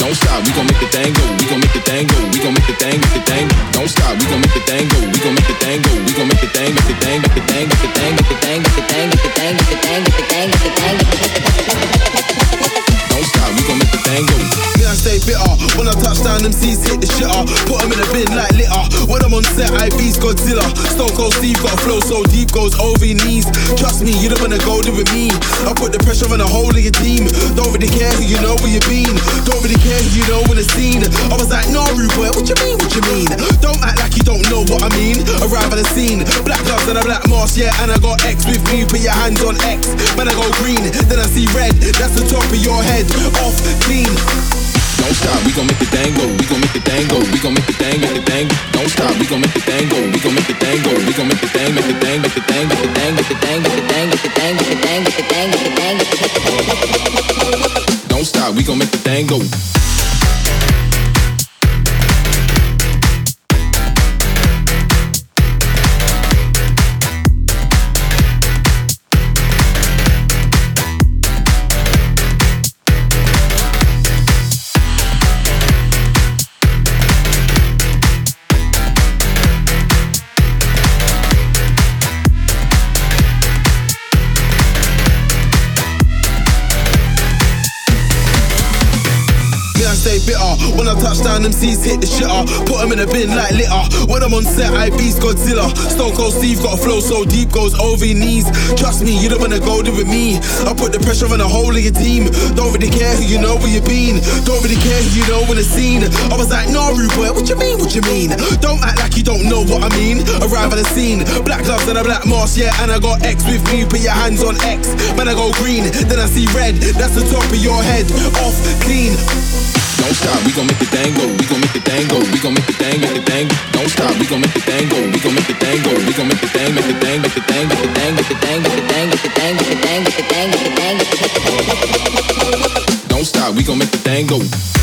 Don't stop, we gon' make the thing go. We gon' make the thing go. We gon' make the thing, make the thing. Don't stop, we gon' make the thing go. We gon' make the thing go. We gon' make the thing, make the thing, make the thing, make the thing, make the thing, make the thing, make the thing, make the thing, make the thing, make the thing, make the thing. Don't stop, we gon' make the thing go. Me I stay bitter when I touch down, them C's hit the shitter. Put them in the bin like litter. When I'm on set, IB's Godzilla. Stone Cold Steve got a flow so deep, goes over your knees. Trust me, you don't wanna go there with me. I put the pressure on the whole of your team. Don't really care who you know where you been. Don't really care who you know in the scene. I was like, no, rude boy, what you mean, what you mean? Don't act like you don't know what I mean. Arrive at the scene, black gloves and a black mask, yeah, and I got X with me. Put your hands on X, when I go green, then I see red. That's the top of your head, off, clean. Don't stop, we gon' make the thing go. We gon' make the thing go. We gon' make the thing, make the thing. Don't stop, we gon' make the thing go. We gon' make the thing go. We gon' make the thing, make the thing, make the thing, make the thing, make the thing, make the thing, make the thing, make the thing, make the thing, make the thing, make the thing. Don't stop, we gon' make the thing go. Stay bitter when I touch down, them C's hit the shitter. Put them in the bin like litter. When I'm on set, IB's Godzilla. Stone Cold Steve got a flow so deep, goes over your knees. Trust me, you don't wanna go there with me. I put the pressure on the whole of your team. Don't really care who you know where you been. Don't really care who you know in the scene. I was like, no, rude boy, what you mean, what you mean? Don't act like you don't know what I mean. Arrive at the scene, black gloves and a black mask, yeah, and I got X with me. Put your hands on X, when I go green, then I see red. That's the top of your head, off, clean. Don't stop, we gon' make the thing go. We gon' make the thing go. We gon' make the thing, make the thing. Don't stop, we gon' make the thing go. We gon' make the thing go. We gon' make the thing, make the thing, make the thing, make the thing, make the thing, make the thing, make the thing, make the thing, make the thing, make the thing, make the thing, make the thing. Don't stop, we gon' make the thing go.